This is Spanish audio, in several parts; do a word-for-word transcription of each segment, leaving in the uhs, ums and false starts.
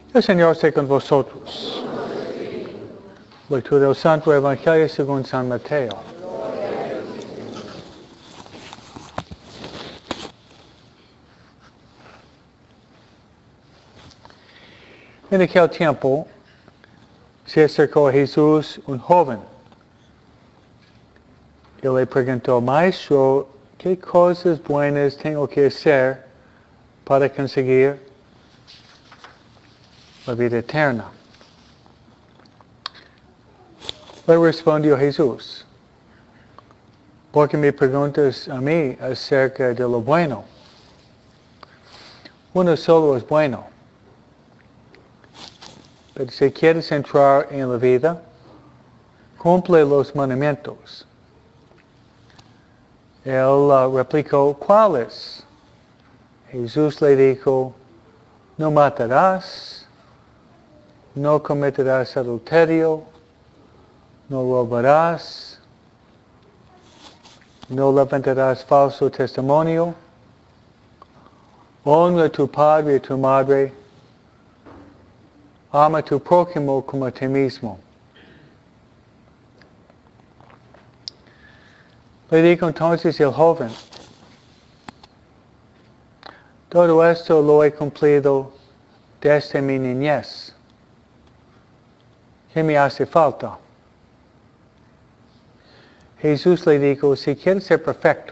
El Señor esté con vosotros. Lectura del Santo Evangelio según San Mateo. En aquel tiempo se acercó a Jesús un joven y le preguntó: Maestro, ¿qué cosas buenas tengo que hacer para conseguir la vida eterna? Le respondió Jesús: ¿por qué me preguntas a mí acerca de lo bueno? Uno solo es bueno. Pero si quieres entrar en la vida, cumple los mandamientos. Él uh, replicó: ¿cuáles? Jesús le dijo: no matarás, no cometerás adulterio, no robarás, no levantarás falso testimonio, honra a tu padre y a tu madre, ama a tu prójimo como a ti mismo. Le dijo entonces el joven: todo esto lo he cumplido desde mi niñez. ¿Qué me hace falta? Jesús le dijo: si quieres ser perfecto,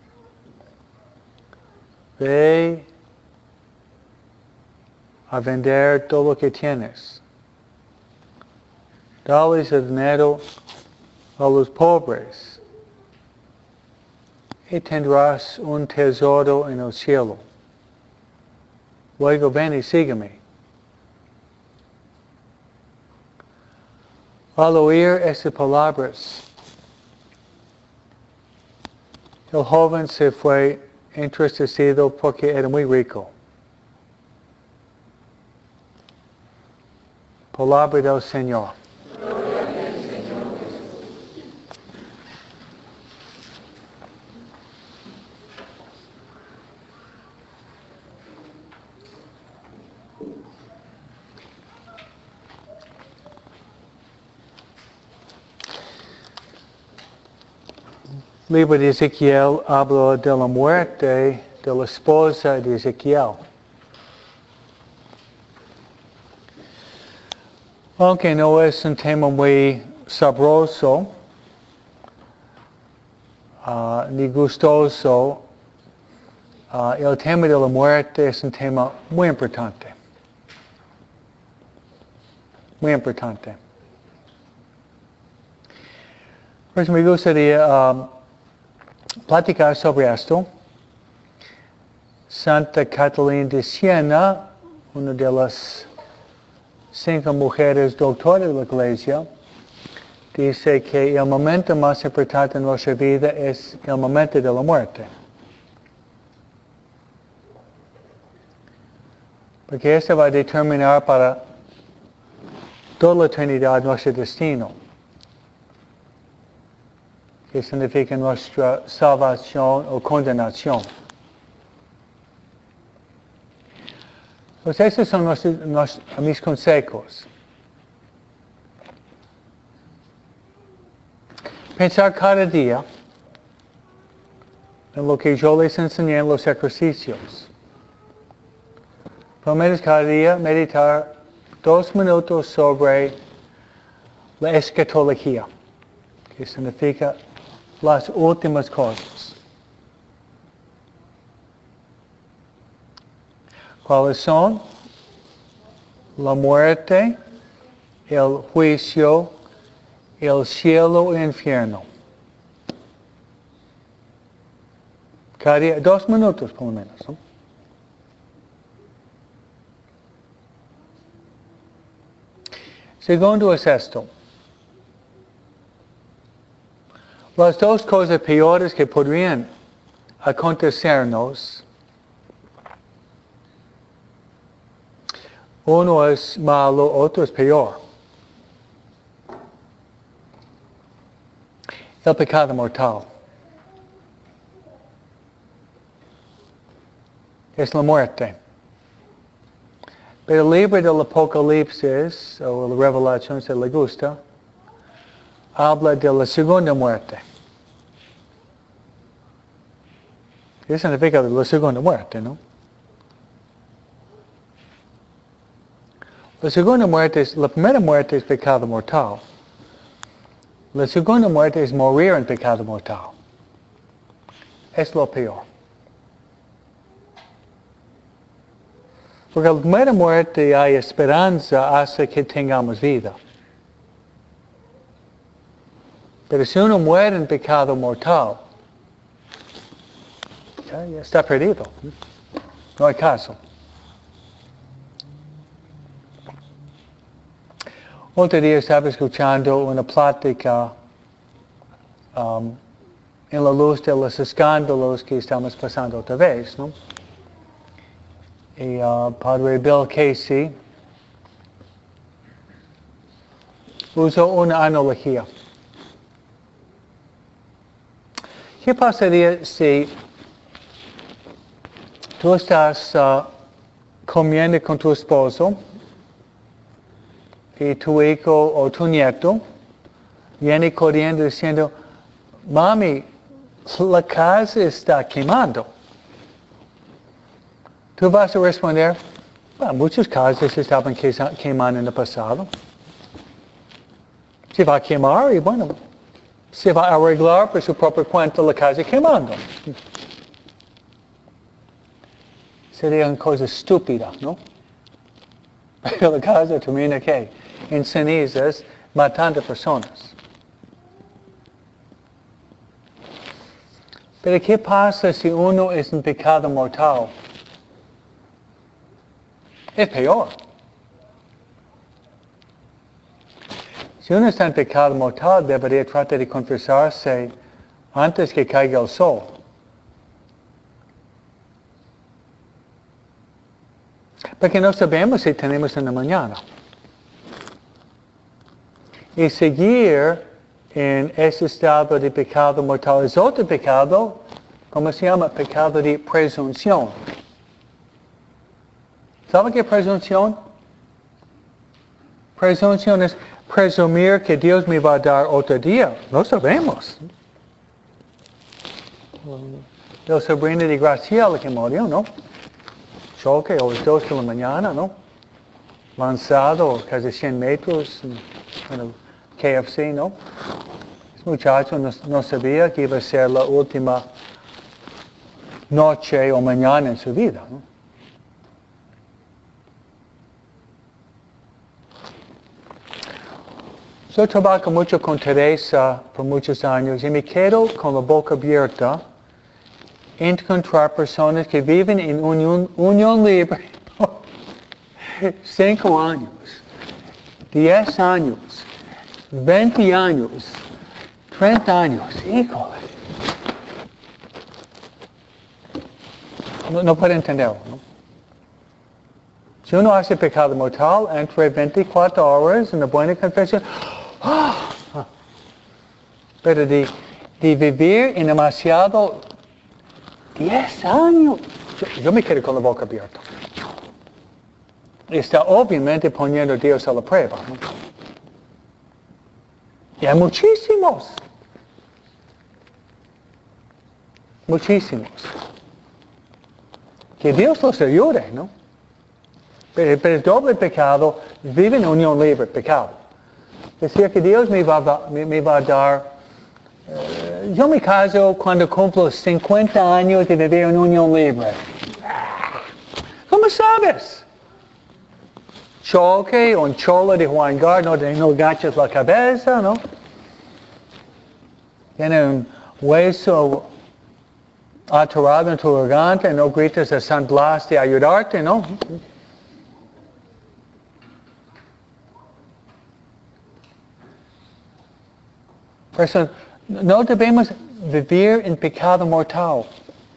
ve a vender todo lo que tienes. Dales el dinero a los pobres y tendrás un tesoro en el cielo. Luego ven y sígueme. Al oír estas palabras, el joven se fue entristecido porque era muy rico. Palabra del Señor. El libro de Ezequiel habla de la muerte de la esposa de Ezequiel. Aunque no es un tema muy sabroso uh, ni gustoso, uh, el tema de la muerte es un tema muy importante. Muy importante. Pues me gustaría uh, platicar sobre esto. Santa Catalina de Siena, una de las cinco mujeres doctoras de la Iglesia, dice que el momento más importante en nuestra vida es el momento de la muerte. Porque eso va a determinar para toda la eternidad nuestro destino. Que significa nuestra salvación o condenación. Pues esos son nuestros, nuestros, mis consejos. Pensar cada día en lo que yo les enseñé en los ejercicios. Por lo menos cada día meditar dos minutos sobre la escatología, que significa las últimas cosas. ¿Cuáles son? La muerte, el juicio, el cielo y el infierno. Cada día, dos minutos por lo menos, ¿no? Segundo es esto. Las dos cosas peores que podrían acontecernos, uno es malo, otro es peor. El pecado mortal. Es la muerte. Pero el libro del Apocalipsis, o la Revelación, si le gusta, habla de la segunda muerte. ¿Qué significa la segunda muerte, no? La segunda muerte es, la primera muerte es pecado mortal. La segunda muerte es morir en pecado mortal. Es lo peor. Porque en la primera muerte hay esperanza hasta que tengamos vida. Pero si uno muere en pecado mortal, ya, ya está perdido. No hay caso. Otro día estaba escuchando una plática um, en la luz de los escándalos que estamos pasando otra vez, ¿no? Y uh, Padre Bill Casey usó una analogía. ¿Qué pasaría si tú estás uh, comiendo con tu esposo y tu hijo o tu nieto viene corriendo diciendo, mami, la casa está quemando? Tú vas a responder, bueno, muchas casas estaban quemando en el pasado. Se va a quemar y bueno, se va a arreglar por su propia cuenta la casa quemando. Sería una cosa estúpida, ¿no? Pero la casa termina ¿qué? En cenizas, matando personas. Pero ¿qué pasa si uno es en pecado mortal? Es peor. Si uno está en pecado mortal, debería tratar de confesarse antes que caiga el sol. Porque no sabemos si tenemos en la mañana. Y seguir en ese estado de pecado mortal es otro pecado, ¿cómo se llama? Pecado de presunción. ¿Sabe qué es presunción? Presunción es presumir que Dios me va a dar otro día. No sabemos. El sobrino de Graciela que murió, ¿no? Choque a las dos de la mañana, ¿no? Lanzado casi cien metros en el K F C, ¿no? Ese muchacho no, no sabía que iba a ser la última noche o mañana en su vida, ¿no? Yo trabajo mucho con Teresa por muchos años y me quedo con la boca abierta encontrar personas que viven en unión, unión libre cinco años, diez años, veinte años, treinta años. Híjole. No, no puedo entenderlo, ¿no? Si uno hace pecado mortal entre veinticuatro horas en la buena confesión, ¡ah! Pero de, de vivir en demasiado diez años, yo, yo me quedo con la boca abierta. Está obviamente poniendo a Dios a la prueba, ¿no? Y hay muchísimos. Muchísimos. Que Dios los ayude, ¿no? Pero, pero el doble pecado vive en unión libre, pecado. Decir que Dios me va, me, me va a dar... Uh, yo me caso cuando cumplo cincuenta años de vivir en unión libre. ¿Cómo sabes? Choque, un cholo de Juan Gar, no, no agachas la cabeza, ¿no? Tiene un hueso atorado en tu garganta, no gritas a San Blas de ayudarte, ¿no? Por eso, no debemos vivir en pecado mortal.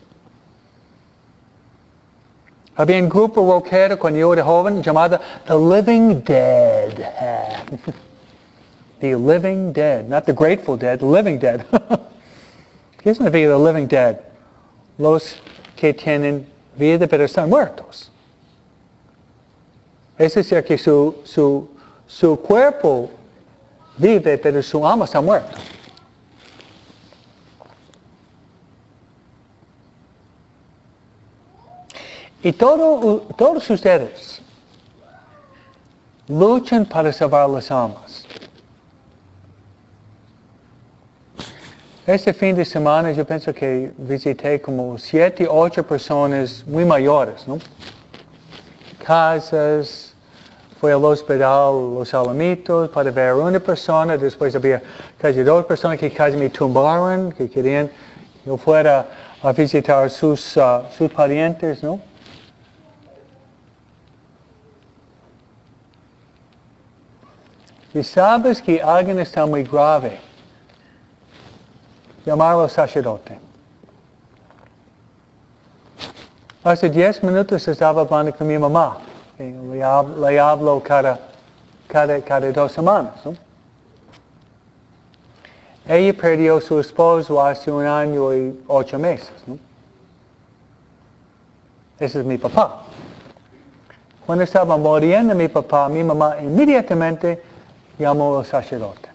Había un grupo rockero cuando yo era joven llamado The Living Dead. The Living Dead, not the Grateful Dead, the Living Dead. ¿Qué significa The Living Dead? Los que tienen vida pero están muertos. Es decir, que su, su, su cuerpo vive, pero su alma está muerta. Y todo, todos ustedes luchan para salvar las almas. Este fin de semana yo pienso que visité como siete, ocho personas muy mayores, ¿no? Casas, fui al hospital Los Alamitos para ver a una persona, después había casi dos personas que casi me tumbaron, que querían que yo fuera a visitar sus, uh, sus parientes, ¿no? Y sabes que alguien está muy grave, llamarlo al sacerdote. Hace diez minutos estaba hablando con mi mamá. Le hablo, le hablo cada, cada, cada dos semanas, ¿no? Ella perdió a su esposo hace un año y ocho meses, ¿no? Ese es mi papá. Cuando estaba muriendo mi papá, mi mamá inmediatamente llamó al sacerdote.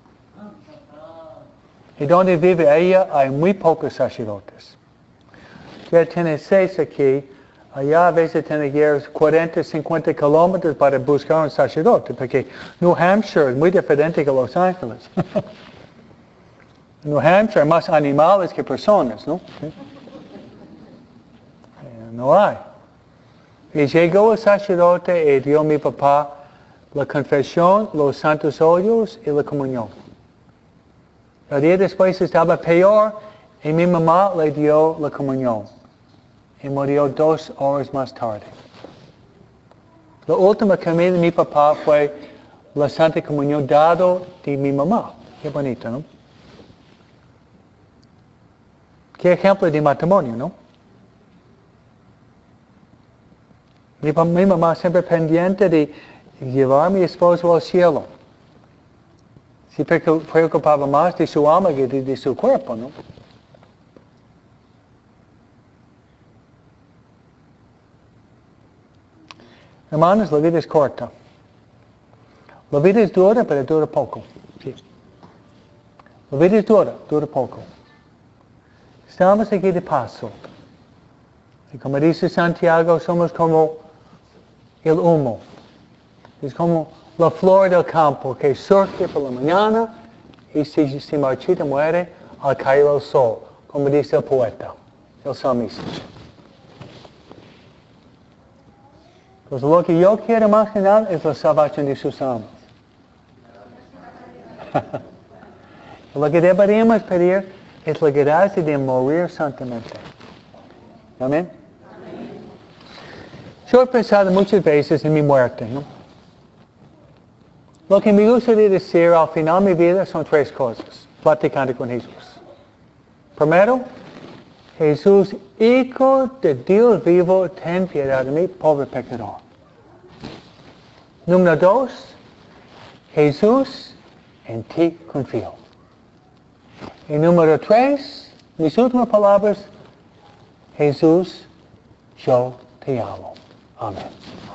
Y donde vive ella hay muy pocos sacerdotes. Ya tiene seis aquí, allá a veces tiene que ir cuarenta, cincuenta kilómetros para buscar un sacerdote, porque New Hampshire es muy diferente que Los Ángeles. En New Hampshire hay más animales que personas, ¿no? No hay. Y llegó el sacerdote y dio a mi papá la confesión, los santos óleos y la comunión. El día después estaba peor y mi mamá le dio la comunión. Y murió dos horas más tarde. La última comida de mi papá fue la Santa Comunión dado de mi mamá. Qué bonito, ¿no? Qué ejemplo de matrimonio, ¿no? Mi, mi mamá siempre pendiente de llevar a mi esposo al cielo. Se preocupaba más de su alma que de, de su cuerpo, ¿no? Hermanos, la vida es corta. La vida es dura, pero dura poco. Sí. La vida es dura, dura poco. Estamos aquí de paso. Y como dice Santiago, somos como el humo. Es como la flor del campo que surge por la mañana y si se marchita muere al caer el sol, como dice el poeta, el salmista. Pues lo que yo quiero más que nada es la salvación de sus almas. Lo que deberíamos pedir es la gracia de morir santamente. Amén. Yo he pensado muchas veces en mi muerte, ¿no? Lo que me gustaría decir al final de mi vida son tres cosas, platicando con Jesús. Primero, Jesús, Hijo de Dios vivo, ten piedad de mí, pobre pecador. Número dos, Jesús, en ti confío. Y número tres, mis últimas palabras, Jesús, yo te amo. Amén.